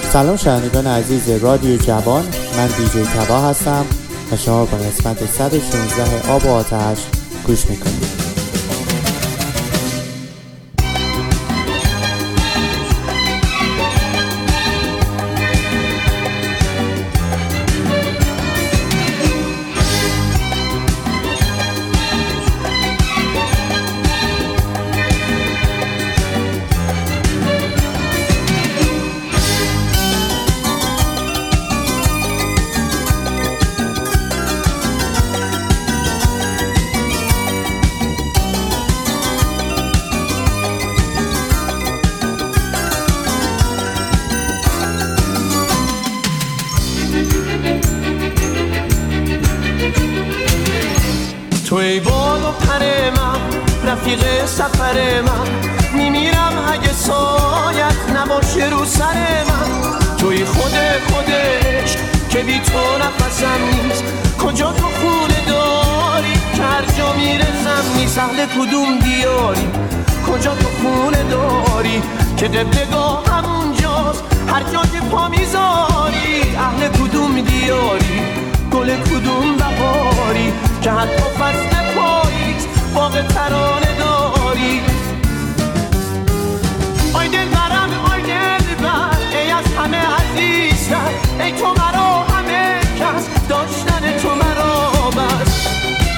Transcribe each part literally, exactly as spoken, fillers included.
سلام شنوندگان عزیز رادیو جوان، من دیجی تبا هستم و شما به قسمت صد و شانزده آب و آتش گوش میکنید. توی باد و پر من، رفیق سفر من، میمیرم اگه سایت نباشه رو سر من. توی خود خودش که بی تو نفسم نیست، کجا تو خونه داری که هر جا میرسم نیست. اهل کدوم دیاری، کجا تو خونه داری که قبلگاه همونجاست هر جا که پا میذاری. اهل کدوم دیاری، گل کدوم بهاری که حتی فصل پاییز باغ ترانه داری. آی دل برم، آی دل بر، ای از همه عزیزتر، ای تو مرا همه کس، داشتن تو مرا بس.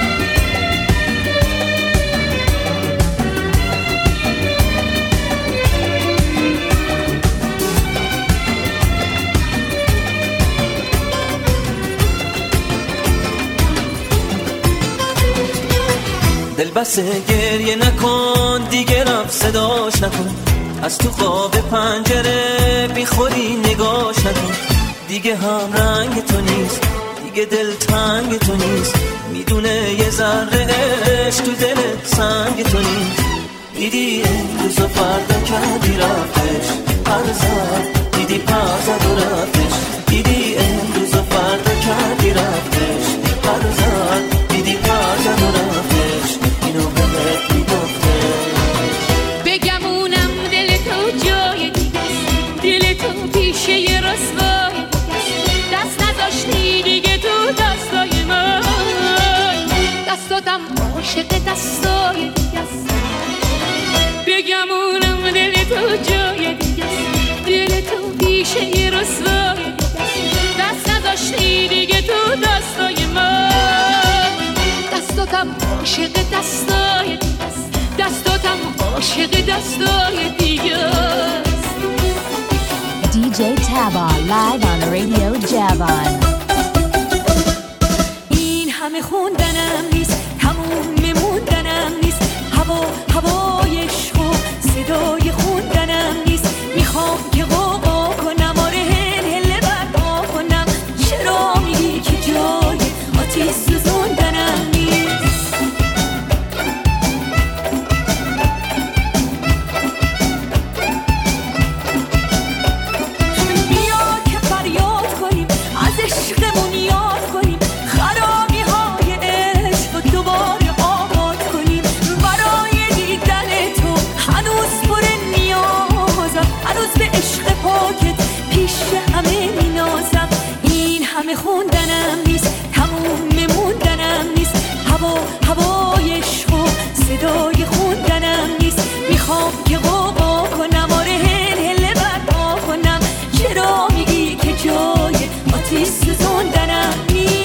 دل بسه گریه نکن دیگه، رفت صداش نکن، از تو خواب پنجره بیخوری نگاش نکن. دیگه هم رنگ تو نیست، دیگه دل تنگ تو نیست، میدونه یه ذره عشق تو دل سنگ تو نیست. دیدی امروز و فردا کردی رفتش، پر زد دیدی پر زد و رفتش. دیدی امروز و فردا کردی رفتش، پر زد دیدی پر زد و رفتش. اینو بهت میگفته بگمونم دل تو جای دیگه، دل تو پیشه ی رسوای دیگه، دست نذاشتی دیگه تو دستای من، دستاتم عاشق دستای دیگه. بگمونم دل تو جای دیگه، دل تو پیشه ی رسوای دیگه، دست نذاشتی دیگه تو دستای من، دستاتم عاشق دستای دیگه، دستاتم عاشق دستای دیگه. دیجی Taba live on Radio Javan. این همه خوندنم نیست، تموم میموندنم نیست، هوا هوای عشق و صدای خوندنم نیست. میخوام که قوقا کنم، آره هل هل برقا کنم. چرا میگی که جای آتیش سوزوندنم نیست؟ عشقمون یاد کنیم، خرابی های عشق دوباره آباد کنیم. برای دیدن تو هنوز پر نیازم، هنوز به عشق پاکت پیش همه مینازم. این همه خوندنم نیست، تموم میموندنم نیست، هوا هوای عشق و صدای خوندنم نیست. میخوام که قوقا کنم، آره هل هل برقا کنم. چرا میگی که جای آتیش سوزوندنم نیست؟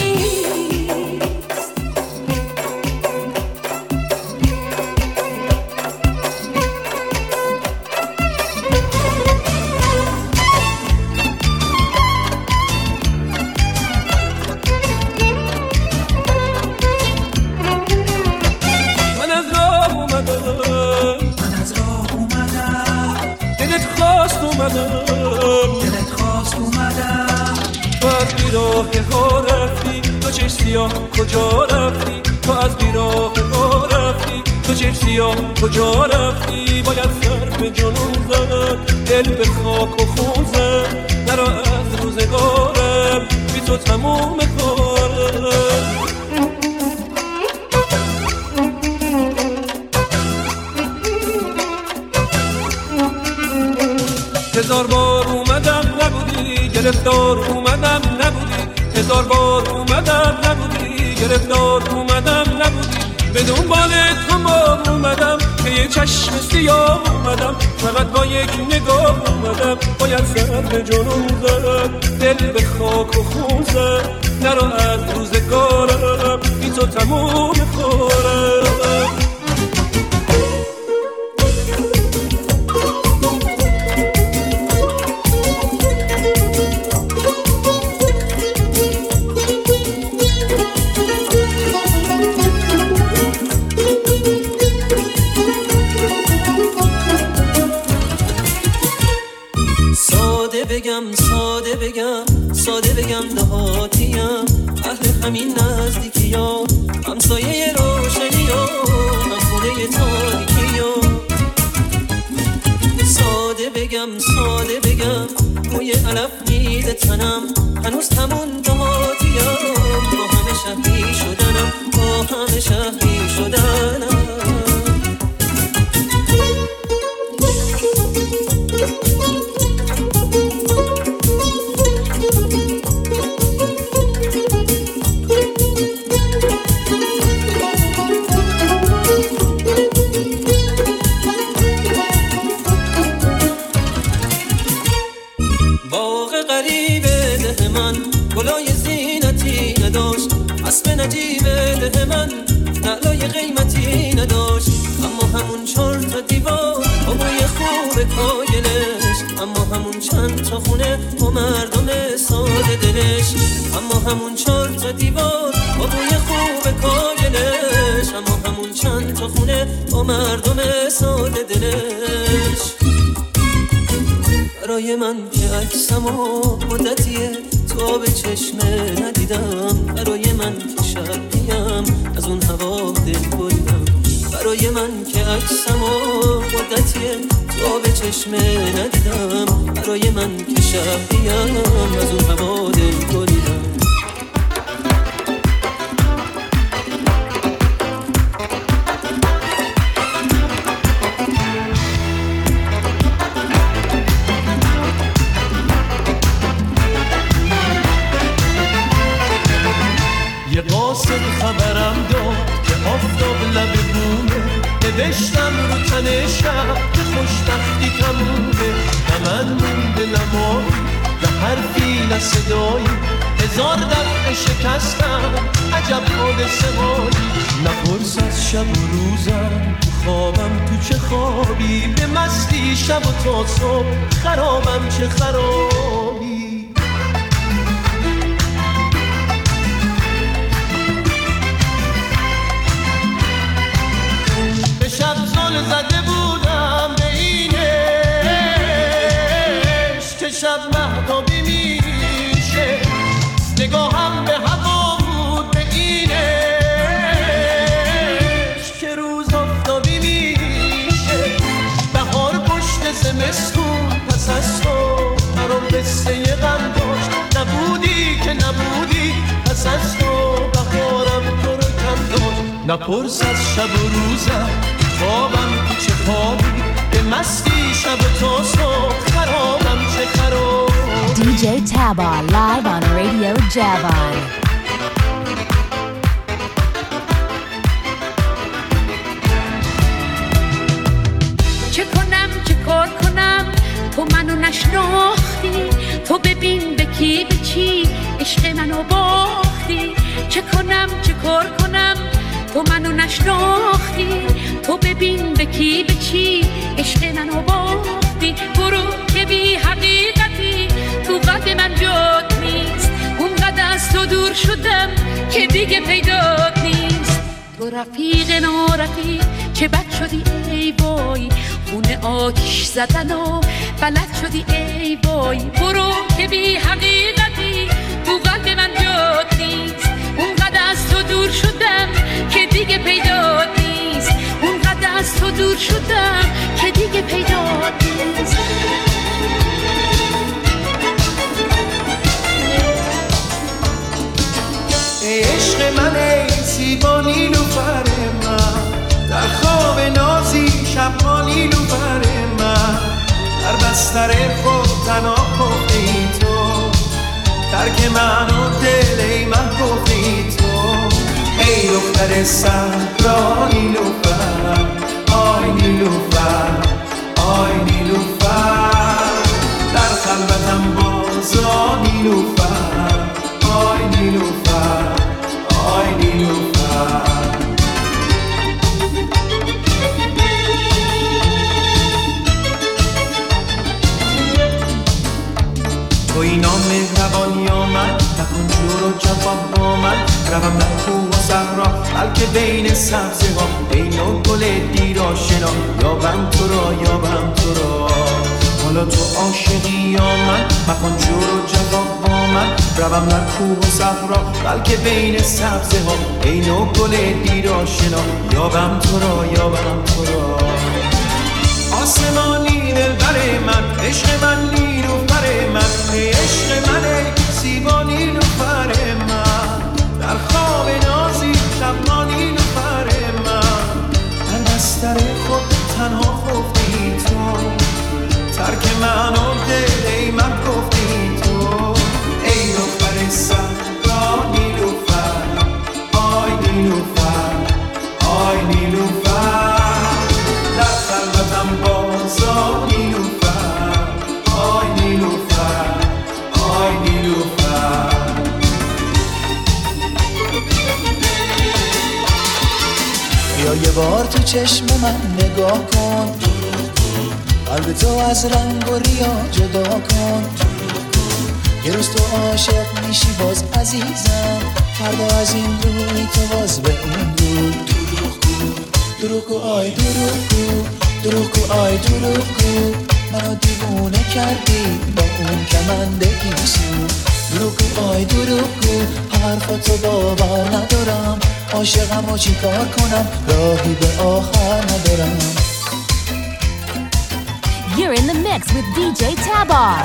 من از راه اومدم، من از راه اومدم، دلت خواست اومدم، دلت خواست اومدم. تو از بیراه ها رفتی، تو چشم سیاه کجا رفتی؟ تو از بیراه ها رفتی، تو چشم سیاه کجا رفتی؟ باید سر به جنون زد، دل به خاک و خون زد. نرا از روزگارم، بی تو تموم کارم. هزار بار اومدم نبودی، گرفتار اومدم نبودی، هزار بار اومدم نبودی، گرفتار اومدم نبودی، به دنبال تو ما اومدم که یه چشم سیاه اومدم، فقط با یک نگاه اومدم، باید سر به جنون زد، دل به خاک و خون زد، نرو از روزگارم بی تو تموم خورم. بگم ساده بگم ساده بگم دهاتیم، اهل همین نزدیکی ها، همسایه روشنی ها، هم خونه تاریکی ها. ساده بگم ساده بگم موی علف میده تنم، هنوز همون دهاتیم، با همه شهری شدنم، با همه شهری شدنم. اسب نجیب ده من نعلای قیمتی نداشت، اما همون چهار تا دیوار با بوی خوب کاگلش، اما همون چند تا خونه با مردم ساده دلش، اما همون چهار تا دیوار با بوی خوب کاگلش، اما همون چند تا خونه با مردم ساده دلش. برای من که عکسم و مدتیه تو به چشمه ندیدم، برای من که شبیم از اون هوا دل بریدم، برای من که عکسم و مدتیه تو به چشمه ندیدم، برای من که شبیم از اون هوا دل بریدم. خبرم داد که آفتاب لب بومه، نوشتم رو تن شب که خوشبختی تمومه، نه من مونده نمایی نه حرفی نه صدایی، هزار دفعه شکستم عجب حادثه هایی، نپرس از شب و روزم تو خوابم تو چه خوابی، به مستی شب و تا صبح خرابم چه خرابی. شب زل زده بودم به اینش که شب مهتابی میشه، نگاهم به هوا بود به اینش که روز آفتابی میشه، بهار پشت زمستون پس از تو برام قصه غم داشت، نبودی که نبودی پس از تو بهارم تو رو کم داشت، نپرس از شب و روزم خوابم تو چه خوابی، به مستی شب تا صبح خرابم چه خرابی. دی جی Taba live on Radio Javon. چه کنم چه کار کنم تو منو نشناختی، تو ببین به کی به چی عشق منو باختی، چه کنم چه کار کنم تو منو نشناختی، تو ببین به کی به چی عشق منو باختی، برو که بی حقیقتی تو قلب من جات نیست، اونقدر از تو دور شدم که دیگه پیدات نیست، تو رفیق نارفیق چه بد شدی ای وای، خونه آتیش زدن و بلد شدی ای وای، برو که بی حقیقتی تو قلب من جات نیست، اونقدر از تو دور شدم که دیگه پیدات نیست، اونقدر از تو دور شدم که دیگه پیدات نیست. ای عشق من ای زیبا نیلوفر من، در خواب نازی شبها نیلوفر من، در بستر خود تنها خفته ای تو، ترک من و دل من گفتی تو. ای دختر صحرا نیلوفر، آی نیلوفر، آی نیلوفر، در خلوتم بازا نیلوفر، آی نیلوفر، آی نیلوفر. تو اینا مهربانی آمد، نکن جور و جواب با من. روم در کوه و صحرا بلکه بین سبزه ها، بین و گل دیر آشنا، یابم تو را یابم تو را. حالا تو عاشقی یا من، مکن جور و جواب با من. روم در کوه و صحرا بلکه بین سبزه ها، بین و گل دیر آشنا، یابم تو را یابم تو را. آسمانی دلبر من، عشق من نیلوفر من، ای عشق من ای زیبا نیلوفر من، در خواب نازی شبنا نیلوفر من، در بستر خود تنها خفتی تو، ترک من و دل من گفتی تو. ای دختر صحرا نیلوفر، آی نیلوفر، آی نیلوفر، در خلوتم بازا نیلوفر، آی نیلوفر، آی نیلوفر. بیا یه بار تو چشم من نگاه کن، قلب تو از رنگ و ریا جدا کن. یه روز تو عاشق میشی باز عزیزم، فردا از این روی تو باز به اون رو. دروغ گو آی دروغ گو، دروغ گو آی دروغ گو، منو دیوونه کردی با اون کمندگی سو. دروغ گو آی دروغ گو، حرفاتو باور ندارم، عاشقم و چی کار کنم، راهی به آخر ندارم. You're in the mix with دی جی Tabar.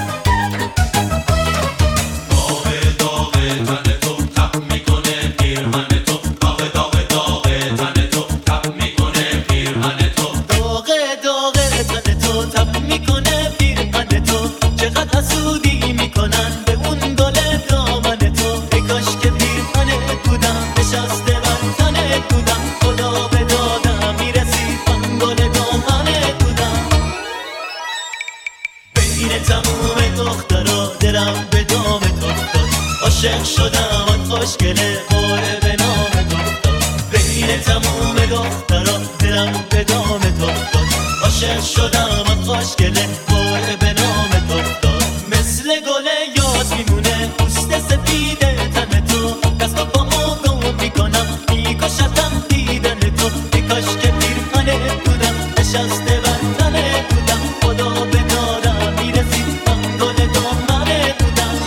عاشق شدم آن خوشگله خوره به نام تو داد، بین تموم دخترا دلم به دام تو داد. عاشق شدم آن خوشگله خوره به نام تو داد، مثل گل یاد میمونه پوست سفید تن تو، دست و پامو گم میکنم میکشتم دیدن تو. ای کاش که پیرهنه بودم نشسته بر تنه بودم، خدا به دادم میرسید من گل دامنه بودم.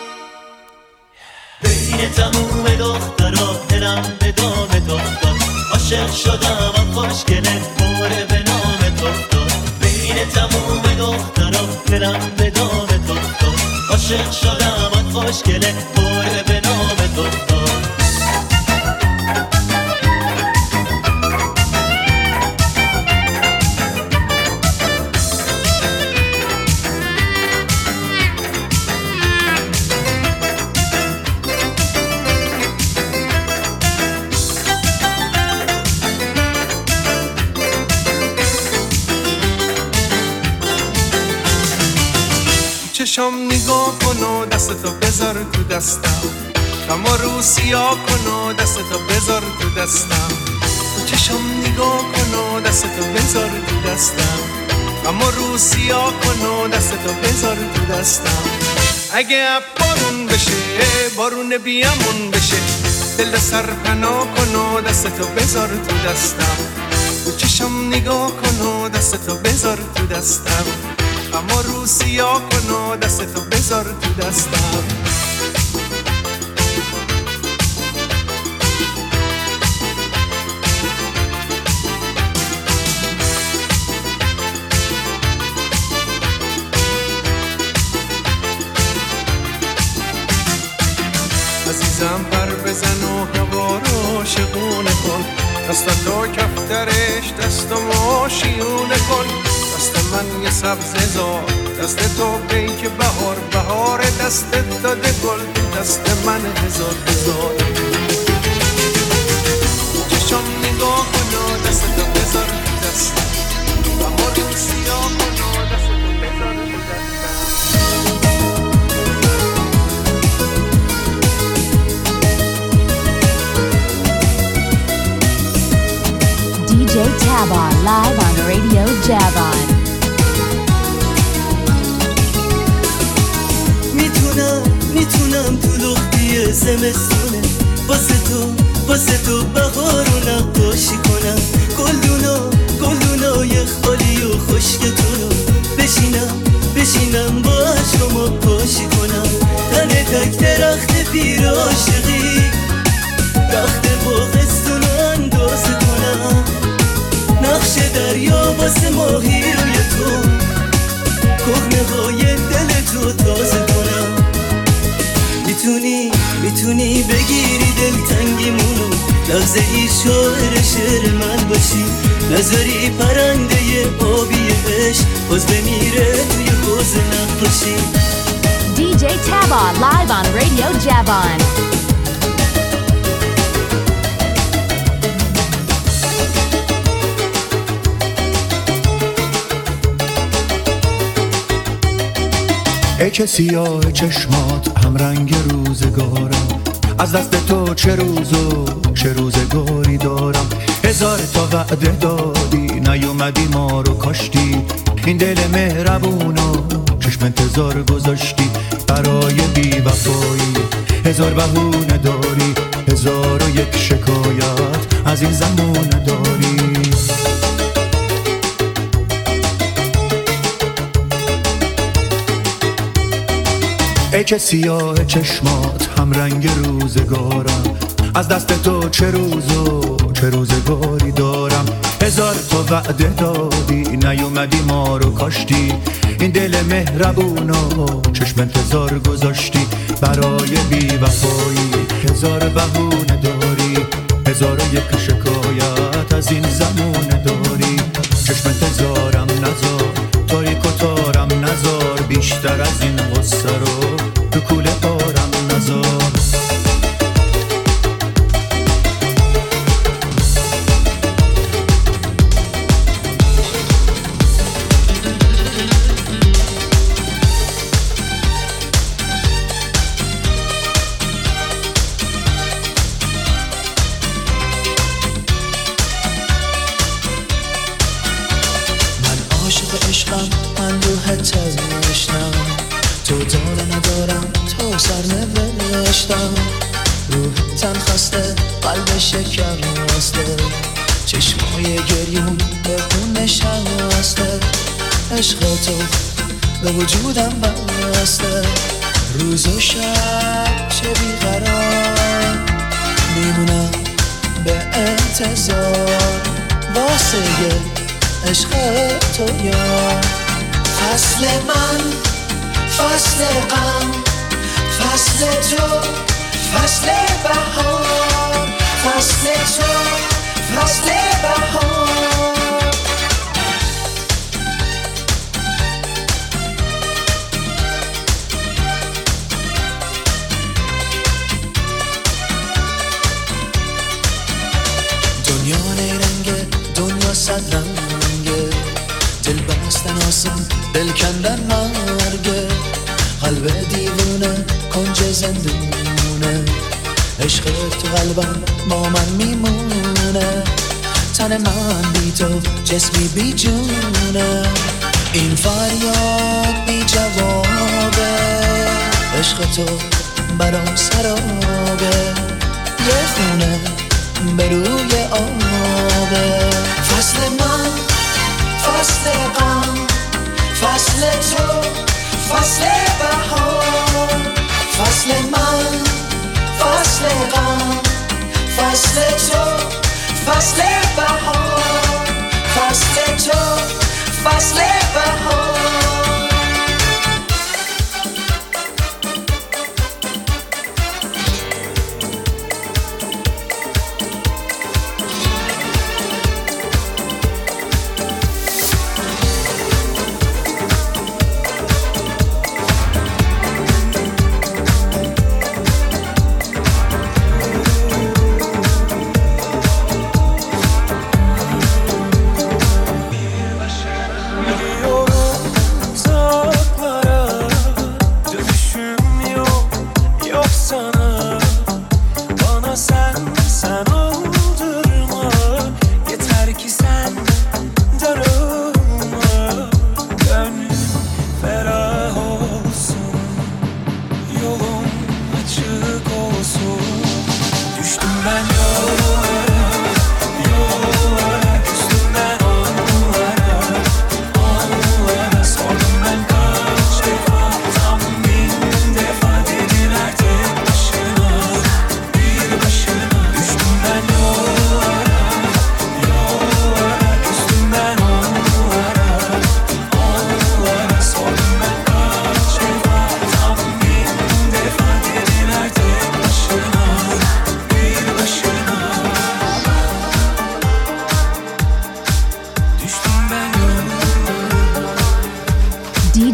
بین تموم دخترا دلم به دام تو داد، عاشق شدم آن خوشگله خوره به نام تو داد. بین تموم دخترا دلم به دام تو داد، عاشق شدم آن خوشگله خوره به نام تو داد. چشم نگاه کن و دستتو بذار تو دستم، غم و رو سیاه کن و دستتو بذار تو دستم. چشم نگاه کن و دستتو بذار تو دستم، غم و رو سیاه کن و دستتو بذار تو دستم. اگه بارون بشه بارون بیامون بشه، دل سر پناه کن و دستتو بذار تو دستم. چشم نگاه کن و دستتو بذار تو دستم، اما رو سیاه کن و دستتو بذار تو دستم. عزیزم پر بزن و هوا رو شگونه کن، دستتو کفترش دستمو شیونه کن. دست من یه سبزه زار، دست تو پیک بهار بهار دستت داده گل دست من هزار هزار چشم نگاه کن دستتو بذار دست اما رو سیاه کن دستتو بذار دست دی جی Tabon live on Radio Javon. میتونم میتونم تو لختی زمستونه واسه تو واسه تو بهارو نقاشی کنم گلدونا گلدونای خالی و خشکتونو بشینم بشینم با عشقما پاشی کنم تن تک درخت پیر عاشقی رخت باغستونو اندازه کنم نقش دریا واسه ماهی روی تو کهنه های دل تو تازه کنم میتونی میتونی بگیری دل تنگیمونو لحظه ای شاعر شعر من باشی نظری پرنده آبی عشق باز بمیره توی حوض نقاشی دی جی Tabon live on Radio Javon. ای که سیاه چشمات هم رنگ روزگارم از دست تو چه روزو چه روزگاری دارم هزار تا وعده دادی نیومدی ما رو کاشتی این دل مهربونو چشم انتظار گذاشتی برای بی وفایی هزار بهونه داری هزار و یک شکایت از این زمونه داری ای که سیاه چشمات هم رنگ روزگارم از دست تو چه روزو چه روزگاری دارم هزار تا وعده دادی نیومدی ما رو کاشتی این دل مهربونو چشم انتظار گذاشتی برای بی وفایی هزار بهونه داری هزار و یک شکایت از این زمونه داری چشم انتظارم نذار تاریک و تارم نذار بیشتر از این غصه رو تو کوله بارم نذار تو داره ندارم تو سر نوشتم روح تن خسته قلب شکر راسته چشمای گریون به خون نشسته عشق تو به وجودم بسته روز و شب چه بیقرار میمونم به انتظار واسه عشق تو یار فصل من فصل غم فصل تو فصل بهار فصل تو فصل بهار دنیا نیرنگه دنیا صد رنگه دل بستن آسان دل کندن مرگه قلب دیوونه کنج زندونه عشق تو قلبم با من میمونه تن من بی تو جسمی بی جونه این فریاد بی جوابه عشق تو برام سرابه یه خونه به روی آبه فصل من فصل غم فصل تو فصل بهار فصل من فصل غم فصل تو فصل بهار فصل تو فصل بهار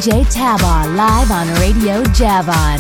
J Tabar live on Radio Javon.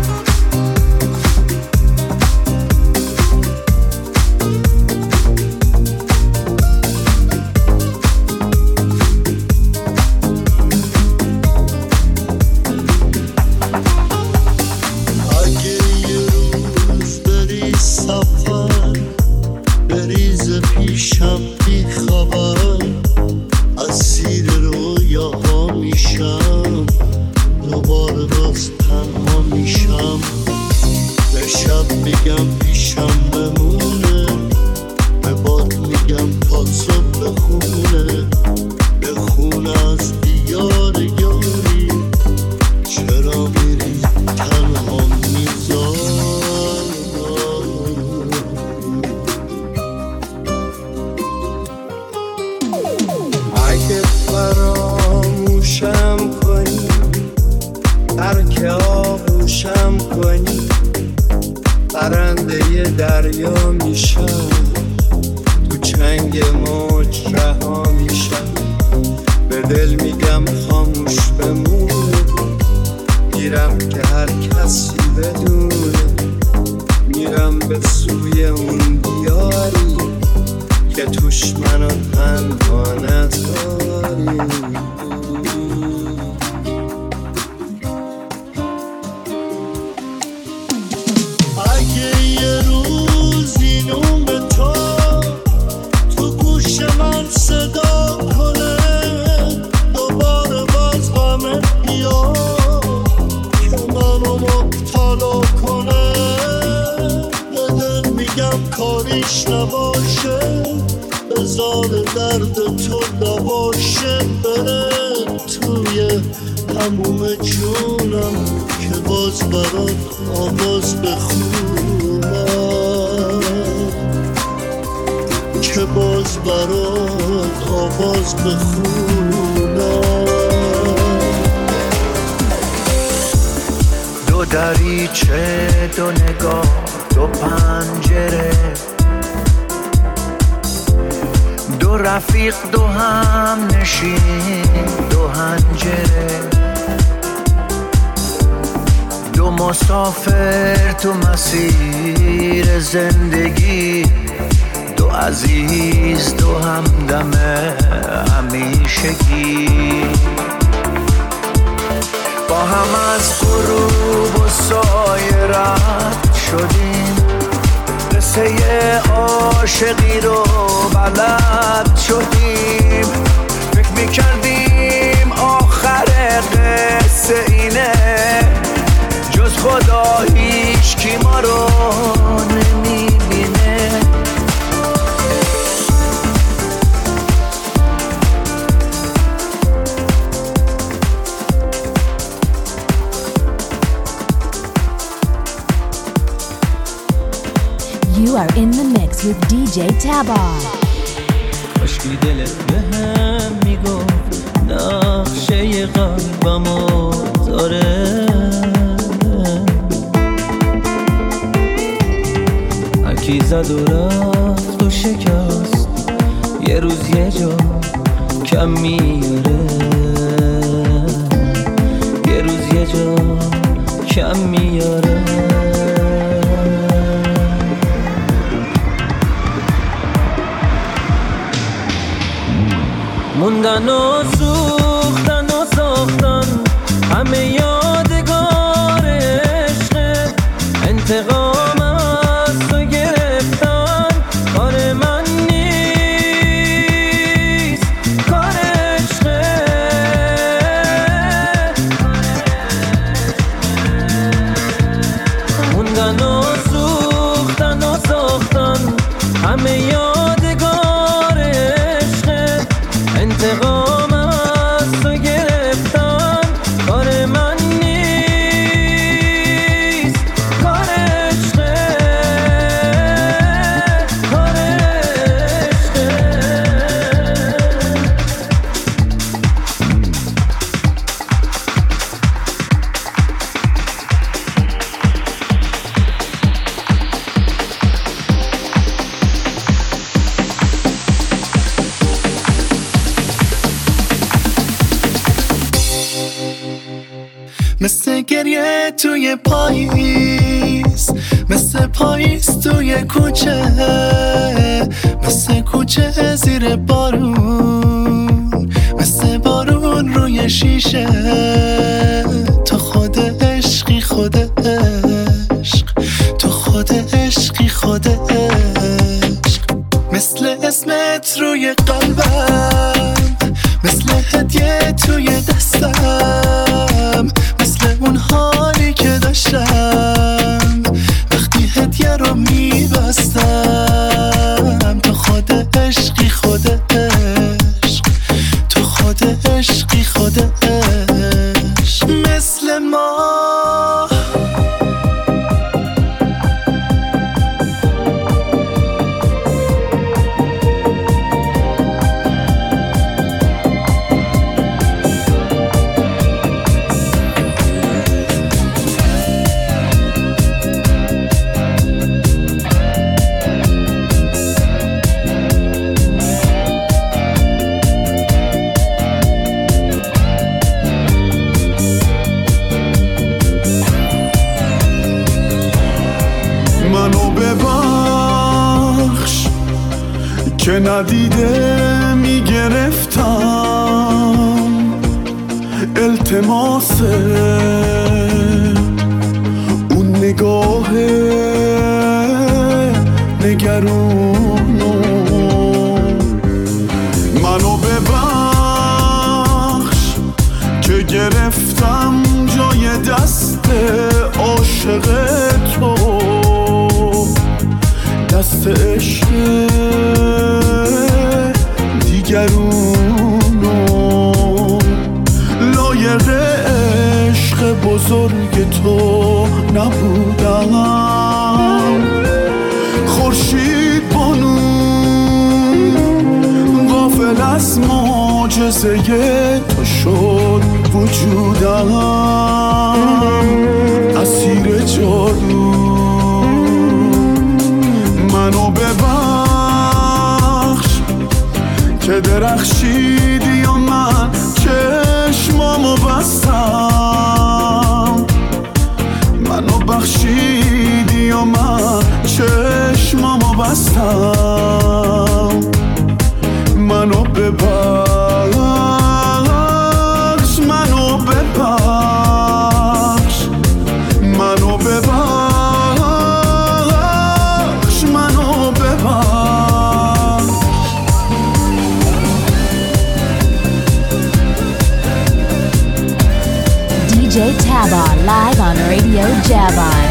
You are in the mix with D J Tabar. کاشکی دلت به هم میگفت نقشه قلبمو داره، هرکی زد و رفت و شکست یه روز یه جا کم میاره، یه روز یه جا کم میاره. موندن و سوختن و ساختن همه یادگار عشقت، انتقام از تو گرفتن کار من نیست، کار عشقت. موندن و سوختن و ساختن همه یادگار عشقت، انتقام از تو گرفتن کار من مثل گریه توی پاییز، مثل پاییز توی کوچه، مثل کوچه زیر بارون، مثل بارون روی شیشه. تو خود عشقی خود عشق، تو خود عشقی خود عشق. مثل اسمت روی قلبم، مثل هدیه توی دستم، مثل اون حالی که داشتم وقتی هدیه رو میبستم. تو خود عشقی خود عشق، تو خود عشقی خود عشق. مثل ما که ندیده میگرفتم التماس اون نگاه نگرونو. منو ببخش که گرفتم جای دست عاشق تو، دست عشق دیگرونو. لایق عشق بزرگ تو نبودم، خورشید بانو غافل از معجزه تو شد وجودم، اسیر جادو. منو ببخش که درخشیدی و من چشمامو بستم، منو بخشیدی و من چشمامو بستم. منو ببخش، منو ببخش، منو ببخش، منو ببخش. دی جی Taba live on Radio Javan.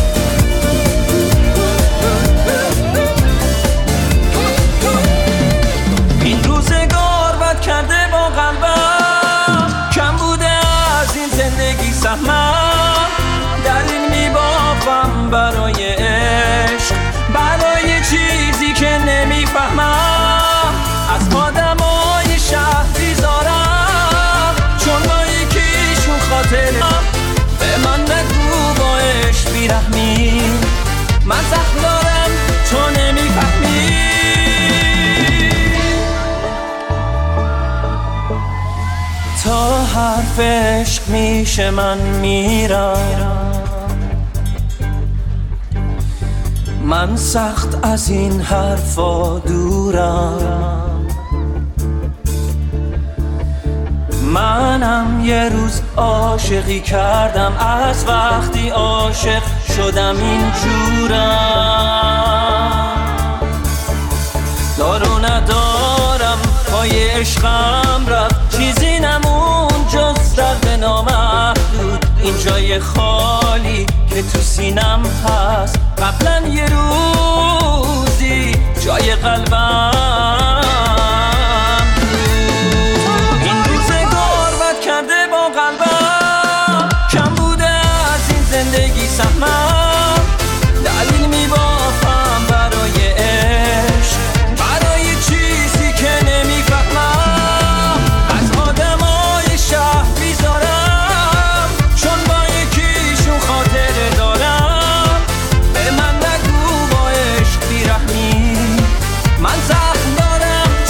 این روزگار بد کرده با قلبم، کم بوده از این زندگی سهمم. در این میبافم برای عشق، برای چیزی که نمیفهمم. از آدمای شهر بیزارم، چون با یکیشون خاطرم. به من نگو با عشق بیرحمی، من زخم دارم تو نمیفهمی. تا حرف عشق میشه من میرم، من سخت از این حرفا دورم. منم یه روز عاشقی کردم، از وقتی عاشق شدم اینجورم. دارو ندارم پای عشقم رفت، چیزی نمون جز درد نامحدود. این جای خالی که تو سینم هست، قبلا یه روزی جای قلبم بود. این روزگار بد کرده با قلبم، کم بوده از این زندگی سهمم. دلیل میبافم برای عشق، برای چیزی که نمیفهمم. از آدمای شهر بیزارم، چون با یکیشون خاطره دارم. به من نگو با عشق بیرحمی، من زخم دارم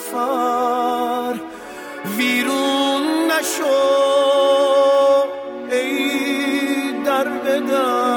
سفر ویرون نشو ای در بدر